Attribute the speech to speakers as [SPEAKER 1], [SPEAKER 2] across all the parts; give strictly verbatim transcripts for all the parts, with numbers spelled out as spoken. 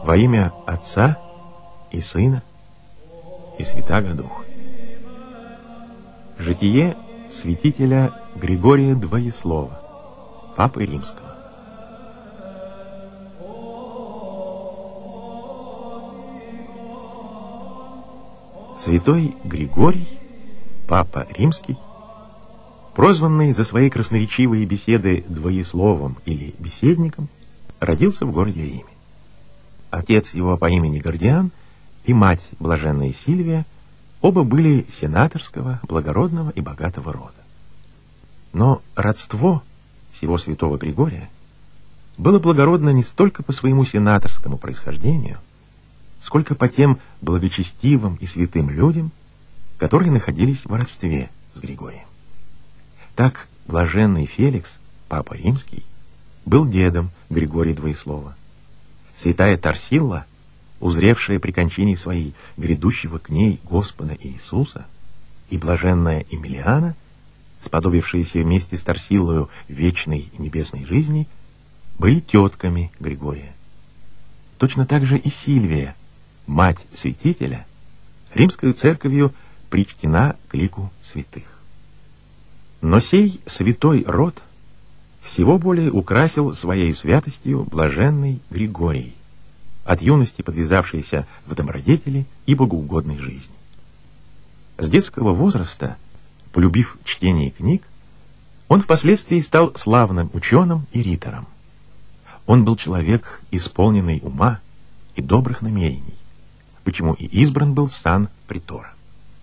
[SPEAKER 1] Во имя Отца и Сына и Святаго Духа. Житие святителя Григория Двоеслова, Папы Римского. Святой Григорий, Папа Римский, прозванный за свои красноречивые беседы двоесловом или беседником, родился в городе Риме. Отец его по имени Гордиан и мать блаженная Сильвия оба были сенаторского, благородного и богатого рода. Но родство сего святого Григория было благородно не столько по своему сенаторскому происхождению, сколько по тем благочестивым и святым людям, которые находились в родстве с Григорием. Так блаженный Феликс, Папа Римский, был дедом Григория Двоеслова. Святая Тарсилла, узревшая при кончине своей грядущего к ней Господа Иисуса, и блаженная Эмилиана, сподобившиеся вместе с Тарсиллою вечной небесной жизни, были тетками Григория. Точно так же и Сильвия, мать святителя, римскою церковью причтена к лику святых. Но сей святой род всего более украсил своей святостью блаженный Григорий, от юности подвязавшийся в добродетели и богоугодной жизни. С детского возраста, полюбив чтение книг, он впоследствии стал славным ученым и ритором. Он был человек, исполненный ума и добрых намерений, почему и избран был в сан притора.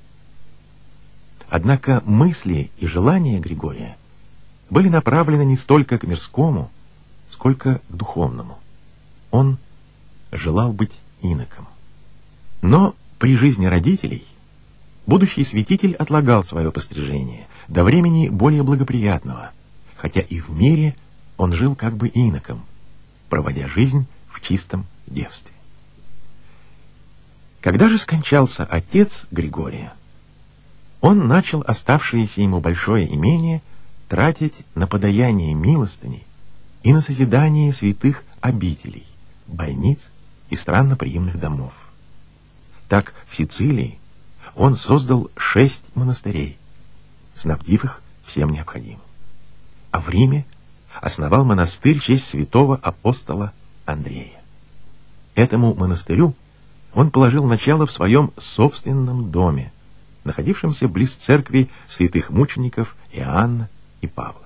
[SPEAKER 1] Однако мысли и желания Григория были направлены не столько к мирскому, сколько к духовному. Он желал быть иноком. Но при жизни родителей будущий святитель отлагал свое пострижение до времени более благоприятного, хотя и в мире он жил как бы иноком, проводя жизнь в чистом девстве. Когда же скончался отец Григория, он начал оставшееся ему большое имение тратить на подаяние милостыни и на созидание святых обителей, больниц и странноприимных домов. Так в Сицилии он создал шесть монастырей, снабдив их всем необходимым. А в Риме основал монастырь в честь святого апостола Андрея. Этому монастырю он положил начало в своем собственном доме, находившемся близ церкви святых мучеников Иоанна и Павла.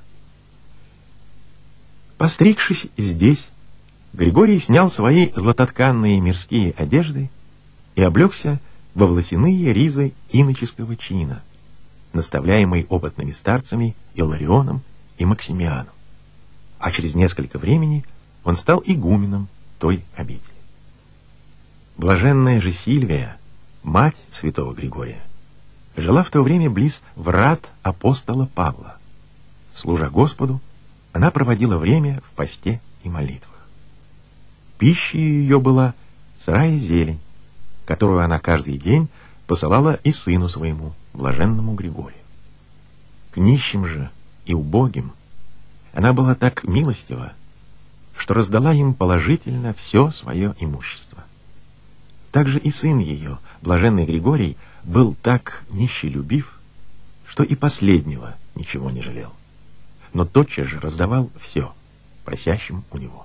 [SPEAKER 1] Постригшись здесь, Григорий снял свои златотканные мирские одежды и облегся во волосяные ризы иноческого чина, наставляемый опытными старцами Иларионом и Максимианом, а через несколько времени он стал игуменом той обители. Блаженная же Сильвия, мать святого Григория, жила в то время близ врат апостола Павла. Служа Господу, она проводила время в посте и молитвах. Пищей ее была сырая зелень, которую она каждый день посылала и сыну своему, блаженному Григорию. К нищим же и убогим она была так милостива, что раздала им положительно все свое имущество. Также и сын ее, блаженный Григорий, был так нищелюбив, что и последнего ничего не жалел, но тотчас же раздавал все просящим у него.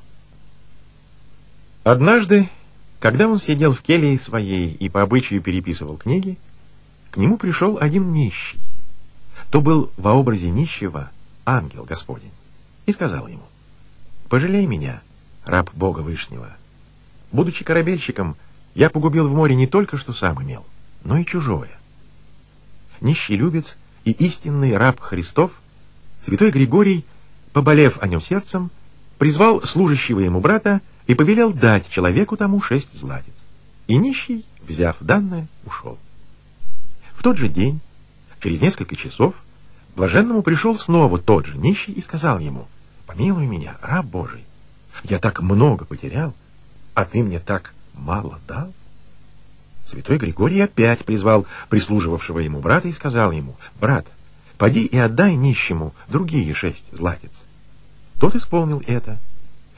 [SPEAKER 1] Однажды, когда он сидел в келье своей и по обычаю переписывал книги, к нему пришел один нищий. То был во образе нищего ангел Господень, и сказал ему: «Пожалей меня, раб Бога Вышнего. Будучи корабельщиком, я погубил в море не только что сам имел, но и чужое». Нищелюбец и истинный раб Христов, святой Григорий, поболев о нем сердцем, призвал служащего ему брата и повелел дать человеку тому шесть златиц. И нищий, взяв данное, ушел. В тот же день, через несколько часов, блаженному пришел снова тот же нищий и сказал ему: «Помилуй меня, раб Божий, я так много потерял, а ты мне так мало дал». Святой Григорий опять призвал прислуживавшего ему брата и сказал ему: «Брат, поди и отдай нищему другие шесть златиц». Тот исполнил это.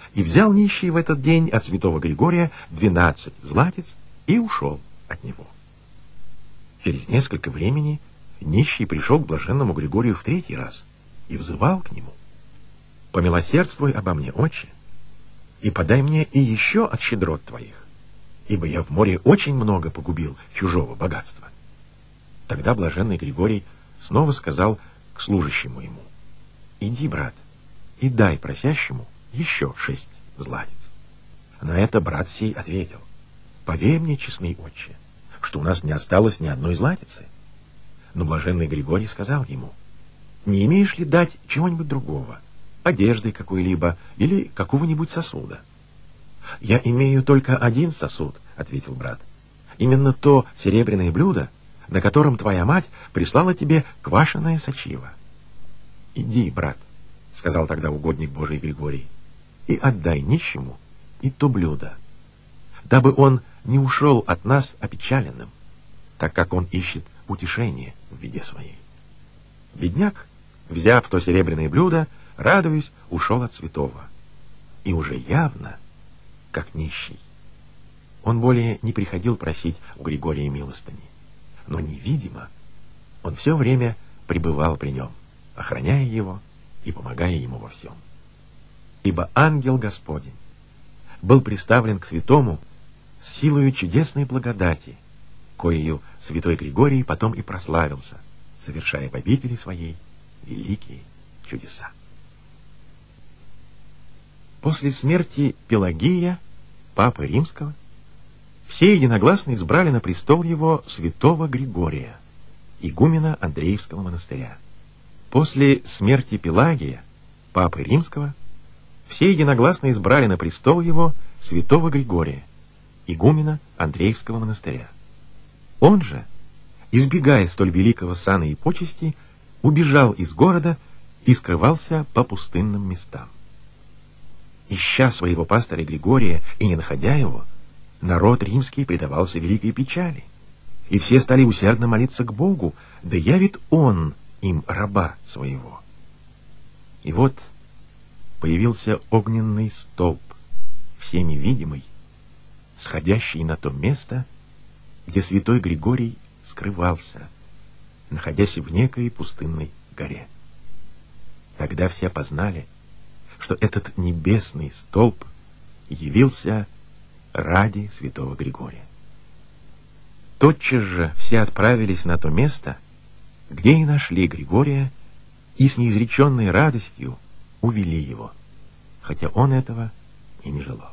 [SPEAKER 1] И взял нищий в этот день от святого Григория двенадцать златиц и ушел от него. Через несколько времени нищий пришел к блаженному Григорию в третий раз и взывал к нему: «Помилосердствуй обо мне, отче, и подай мне и еще от щедрот твоих, ибо я в море очень много погубил чужого богатства». Тогда блаженный Григорий снова сказал к служащему ему: «Иди, брат, и дай просящему еще шесть златиц». На это брат сей ответил: «Поверь мне, честный отче, что у нас не осталось ни одной златицы». Но блаженный Григорий сказал ему: «Не имеешь ли дать чего-нибудь другого, одежды какой-либо или какого-нибудь сосуда?» «Я имею только один сосуд», — ответил брат. «Именно то серебряное блюдо, на котором твоя мать прислала тебе квашеное сочиво». «Иди, брат», — сказал тогда угодник Божий Григорий, «и отдай нищему и то блюдо, дабы он не ушел от нас опечаленным, так как он ищет утешение в беде своей». Бедняк, взяв то серебряное блюдо, радуясь, ушел от святого. И уже явно, как нищий, он более не приходил просить у Григория милостыни, но невидимо он все время пребывал при нем, охраняя его и помогая ему во всем. Ибо ангел Господень был приставлен к святому с силою чудесной благодати, коею святой Григорий потом и прославился, совершая в обители своей великие чудеса. После смерти Пелагия, папы Римского, все единогласно избрали на престол его святого Григория, игумена Андреевского монастыря. После смерти Пелагия, папы Римского, все единогласно избрали на престол его святого Григория, игумена Андреевского монастыря. Он же, избегая столь великого сана и почести, убежал из города и скрывался по пустынным местам. Ища своего пастыря Григория и не находя его, народ римский предавался великой печали, и все стали усердно молиться к Богу, да явит Он им раба своего. И вот появился огненный столб, всеми видимый, сходящий на то место, где святой Григорий скрывался, находясь в некой пустынной горе. Тогда все познали, что этот небесный столб явился ради святого Григория. Тотчас же все отправились на то место, где и нашли Григория, и с неизреченной радостью увели его, хотя он этого и не желал.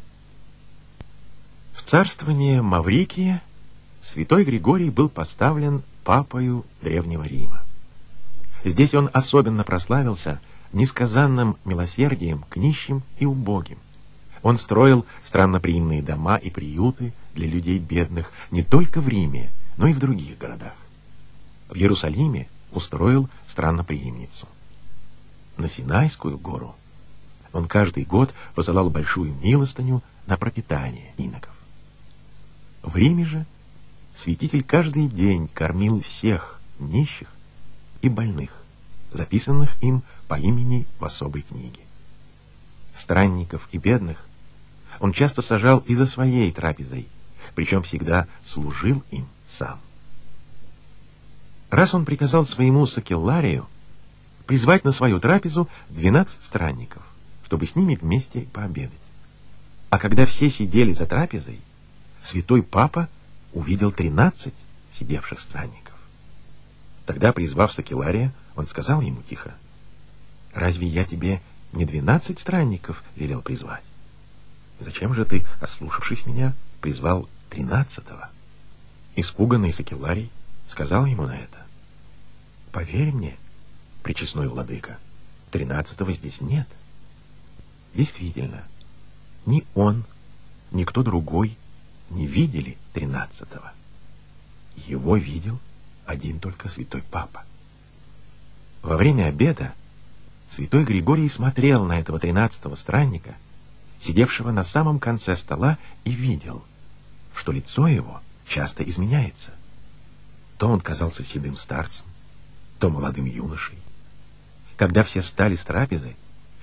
[SPEAKER 1] В царствование Маврикия святой Григорий был поставлен папою Древнего Рима. Здесь он особенно прославился несказанным милосердием к нищим и убогим. Он строил странноприимные дома и приюты для людей бедных не только в Риме, но и в других городах. В Иерусалиме устроил странноприимницу. На Синайскую гору он каждый год посылал большую милостыню на пропитание иноков. В Риме же святитель каждый день кормил всех нищих и больных, записанных им по имени в особой книге. Странников и бедных он часто сажал и за своей трапезой, причем всегда служил им сам. Раз он приказал своему сакелларию призвать на свою трапезу двенадцать странников, чтобы с ними вместе пообедать. А когда все сидели за трапезой, святой папа увидел тринадцать сидевших странников. Тогда, призвав сакеллария, он сказал ему тихо: «Разве я тебе не двенадцать странников велел призвать? Зачем же ты, ослушавшись меня, призвал тринадцатого?» Испуганный сакелларий сказал ему на это: «Поверь мне, пречестной владыка, тринадцатого здесь нет». Действительно, ни он, ни кто другой не видели тринадцатого. Его видел один только святой папа. Во время обеда святой Григорий смотрел на этого тринадцатого странника, сидевшего на самом конце стола, и видел, что лицо его часто изменяется. То он казался седым старцем, то молодым юношей. Когда все стали с трапезы,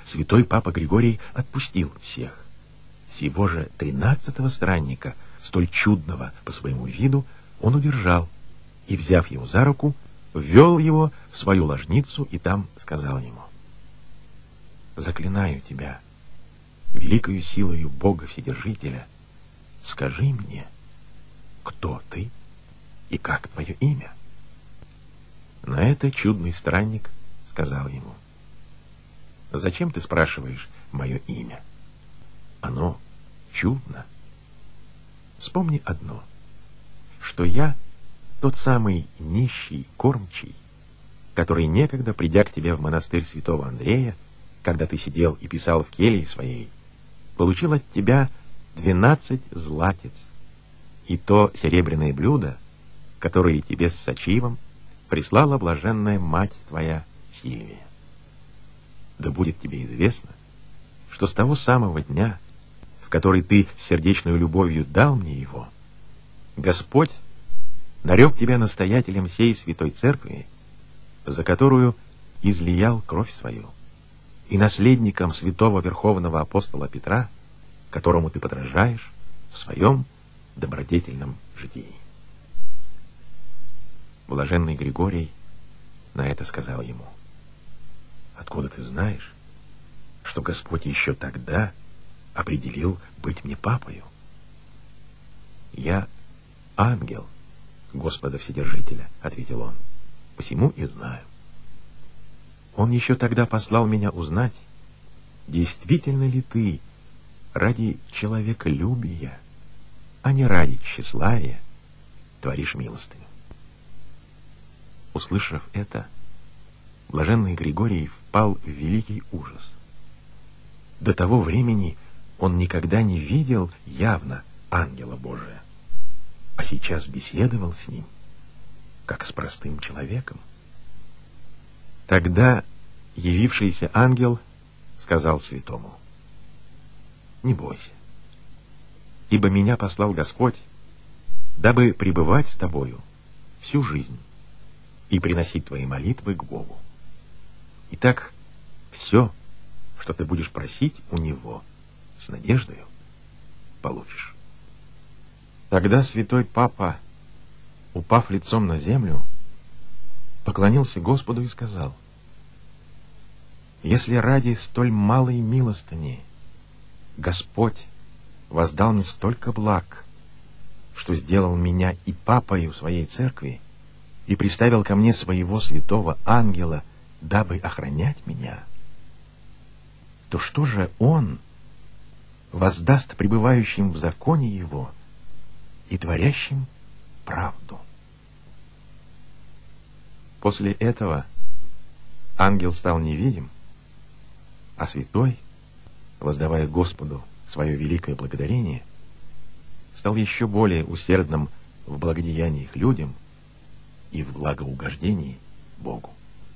[SPEAKER 1] святой папа Григорий отпустил всех. Сего же тринадцатого странника, столь чудного по своему виду, он удержал и, взяв его за руку, ввел его в свою ложницу и там сказал ему: «Заклинаю тебя, великою силою Бога Вседержителя, скажи мне, кто ты и как твое имя?» На это чудный странник сказал ему: «Зачем ты спрашиваешь мое имя? Оно чудно. Вспомни одно, что я тот самый нищий кормчий, который некогда, придя к тебе в монастырь святого Андрея, когда ты сидел и писал в келье своей, получил от тебя двенадцать златец, и то серебряное блюдо, которое тебе с сочивом прислала блаженная мать твоя Сильвия. Да будет тебе известно, что с того самого дня, в который ты с сердечной любовью дал мне его, Господь нарек тебя настоятелем сей святой церкви, за которую излиял кровь свою, и наследником святого верховного апостола Петра, которому ты подражаешь в своем добродетельном житии». Блаженный Григорий на это сказал ему: «Откуда ты знаешь, что Господь еще тогда определил быть мне папою?» «Я ангел Господа Вседержителя», — ответил он, — «посему и знаю. Он еще тогда послал меня узнать, действительно ли ты ради человеколюбия, а не ради тщеславия, творишь милостыню». Услышав это, блаженный Григорий впал в великий ужас. До того времени он никогда не видел явно ангела Божия, а сейчас беседовал с ним, как с простым человеком. Тогда явившийся ангел сказал святому: «Не бойся, ибо меня послал Господь, дабы пребывать с тобою всю жизнь и приносить твои молитвы к Богу. Итак, все, что ты будешь просить у Него с надеждою, получишь». Тогда святой папа, упав лицом на землю, поклонился Господу и сказал: «Если ради столь малой милостыни Господь воздал мне столько благ, что сделал меня и папою своей церкви, и приставил ко мне своего святого ангела, дабы охранять меня, то что же Он воздаст пребывающим в законе Его и творящим правду?» После этого ангел стал невидим, а святой, воздавая Господу свое великое благодарение, стал еще более усердным в благодеяниях людям и в благоугождении Богу.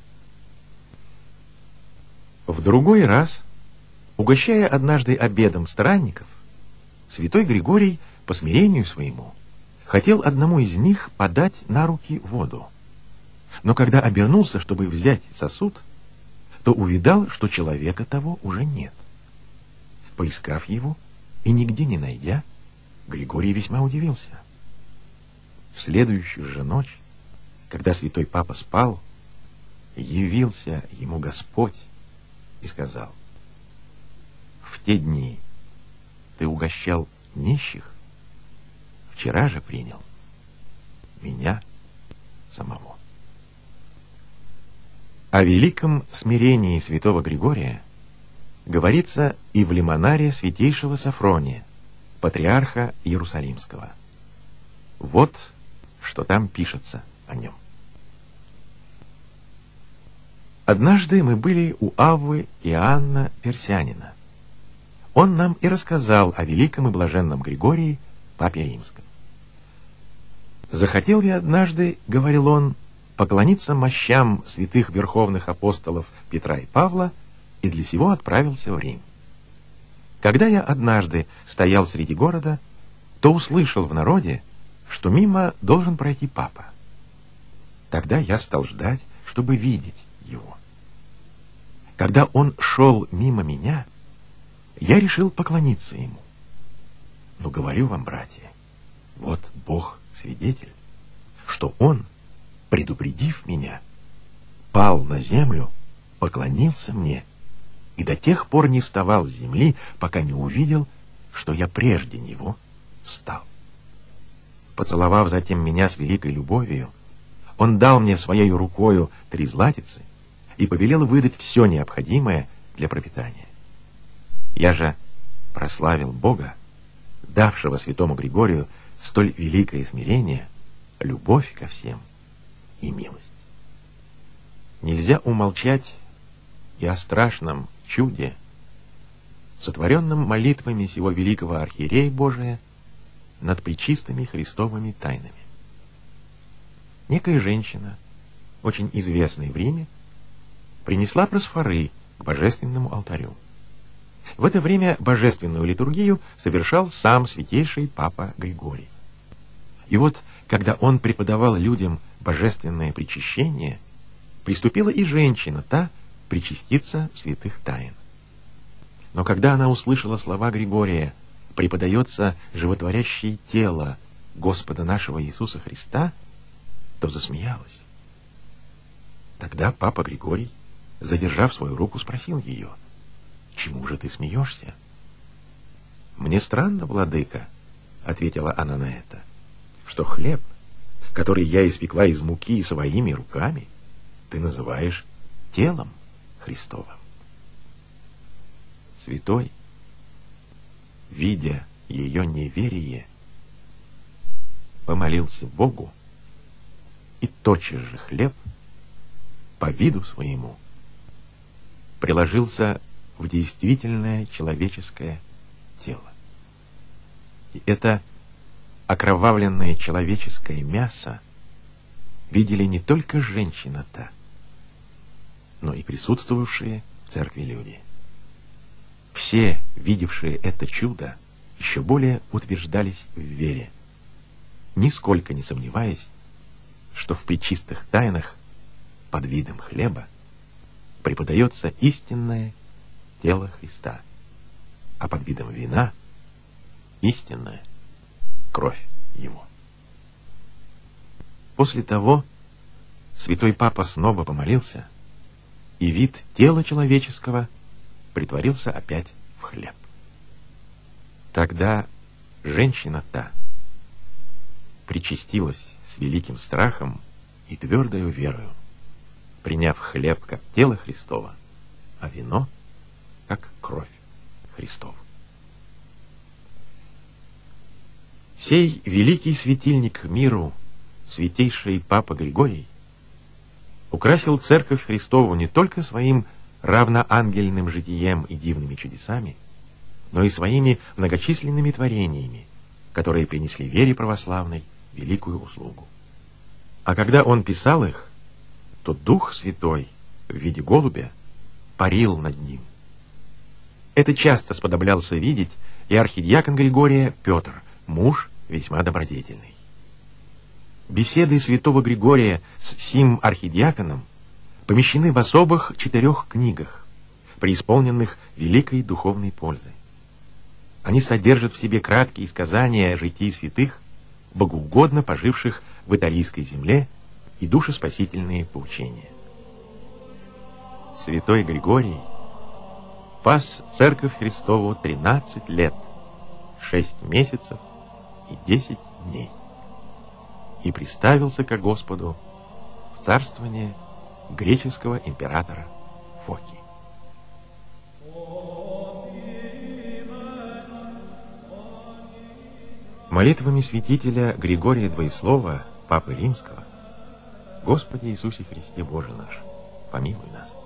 [SPEAKER 1] В другой раз, угощая однажды обедом странников, святой Григорий по смирению своему хотел одному из них подать на руки воду. Но когда обернулся, чтобы взять сосуд, то увидал, что человека того уже нет. Поискав его и нигде не найдя, Григорий весьма удивился. В следующую же ночь, когда святой папа спал, явился ему Господь и сказал: «В те дни ты угощал нищих, вчера же принял меня самого». О великом смирении святого Григория говорится и в лимонаре святейшего Софрония, патриарха Иерусалимского. Вот что там пишется о нем. Однажды мы были у Аввы Иоанна Персянина. Он нам и рассказал о великом и блаженном Григории, папе римском. «Захотел я однажды, — говорил он, — поклониться мощам святых верховных апостолов Петра и Павла, и для сего отправился в Рим. Когда я однажды стоял среди города, то услышал в народе, что мимо должен пройти папа. Тогда я стал ждать, чтобы видеть его. Когда он шел мимо меня, я решил поклониться ему. Но говорю вам, братья, вот Бог свидетель, что он, предупредив меня, пал на землю, поклонился мне и до тех пор не вставал с земли, пока не увидел, что я прежде него встал. Поцеловав затем меня с великой любовью, он дал мне своей рукою три златицы и повелел выдать все необходимое для пропитания. Я же прославил Бога, давшего святому Григорию столь великое смирение, любовь ко всем и милость. Нельзя умолчать и о страшном чуде, сотворенном молитвами сего великого архиерея Божия над пречистыми Христовыми тайнами. Некая женщина, очень известная в Риме, принесла просфоры к божественному алтарю. В это время божественную литургию совершал сам святейший папа Григорий. И вот, когда он преподавал людям божественное причащение, приступила и женщина та причаститься святых тайн. Но когда она услышала слова Григория «преподается животворящее тело Господа нашего Иисуса Христа», то засмеялась. Тогда папа Григорий, задержав свою руку, спросил ее: «Чему же ты смеешься?» «Мне странно, владыка», — ответила она на это, «что хлеб, который я испекла из муки своими руками, ты называешь телом Христовым». Святой, видя ее неверие, помолился Богу, и тотчас же хлеб, по виду своему, приложился в действительное человеческое тело. И это окровавленное человеческое мясо видели не только женщина-то, но и присутствовавшие в церкви люди. Все, видевшие это чудо, еще более утверждались в вере, нисколько не сомневаясь, что в пречистых тайнах под видом хлеба преподается истинное тело Христа, а под видом вина истинная кровь Его. После того святой папа снова помолился, и вид тела человеческого притворился опять в хлеб. Тогда женщина та причастилась с великим страхом и твердою верою, приняв хлеб как тело Христово, а вино как кровь Христова. Сей великий светильник миру, святейший папа Григорий, украсил церковь Христову не только своим равноангельным житием и дивными чудесами, но и своими многочисленными творениями, которые принесли вере православной великую услугу. А когда он писал их, то Дух Святой в виде голубя парил над ним. Это часто сподоблялся видеть и архидиакон Григория Петр, муж весьма добродетельный. Беседы святого Григория с сим архидиаконом помещены в особых четырех книгах, преисполненных великой духовной пользы. Они содержат в себе краткие сказания житий святых, богоугодно поживших в италийской земле, и душеспасительные поучения. Святой Григорий пас церковь Христову тринадцать лет, шесть месяцев и десять дней, и приставился ко Господу в царствование греческого императора Фоки. Молитвами святителя Григория Двоеслова, Папы Римского: Господи Иисусе Христе Боже наш, помилуй нас.